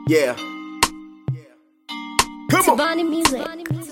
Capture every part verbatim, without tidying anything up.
Yeah. Come on. Tabani music.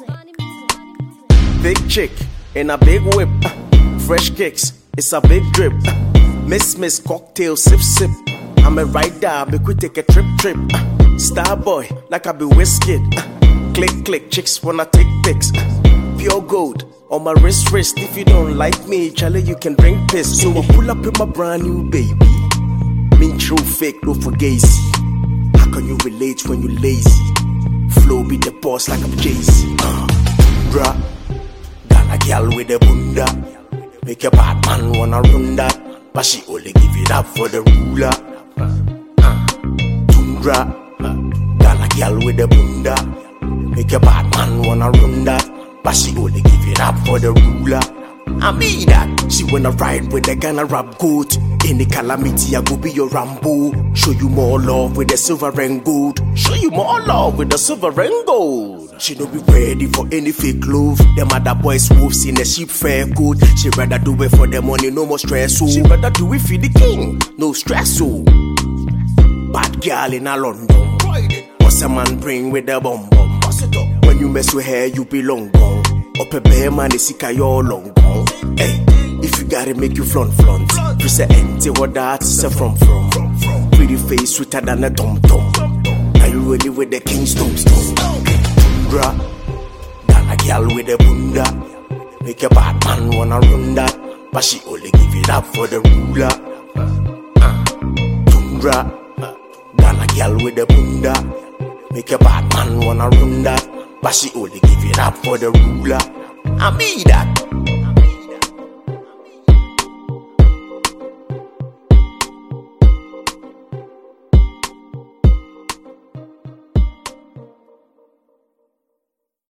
Big chick in a big whip. uh, Fresh kicks, it's a big drip. uh, Miss Miss cocktail sip sip. I'm a rider, make we take a trip trip. uh, Star boy, like I be whiskey. uh, Click click, chicks wanna take pics. uh, Pure gold on my wrist wrist. If you don't like me, Charlie, you can drink piss. So I pull up in my brand new baby. Mean true fake, no for gazy. How can you relate when you lazy? Flow be the boss like I'm Jay-Z. uh, Drop. Got a girl with a bunda. Make a bad man wanna run that. But she only give it up for the ruler. uh, Tundra. Got a girl with a bunda. Make a bad man wanna run that. But she only give it up for the ruler. I mean that. She wanna ride with the Ghana rap goat. Any calamity, I go be your Rambo. Show you more love with the silver and gold. Show you more love with the silver and gold. She no be ready for any fake love. Them other boys wolves in a sheep fair coat. She rather do it for the money, no more stress. Oh. She rather do it for the king, no stress. Oh. Bad girl in a London. What's a man bring with the bomb bomb? When you mess with her, you belong gone. Up a bear man, is sick your long gone. Hey, if you gotta make you flaunt flaunt. You say empty what that is a from from. Pretty face sweeter than a tom tom. Are you ready with the king stone stone? Tundra, got a girl with a bunda. Make a bad man wanna run that. But she only give it up for the ruler. uh, Tundra, got a girl with a bunda. Make a bad man wanna run that. But she only give it up for the ruler. I mean that.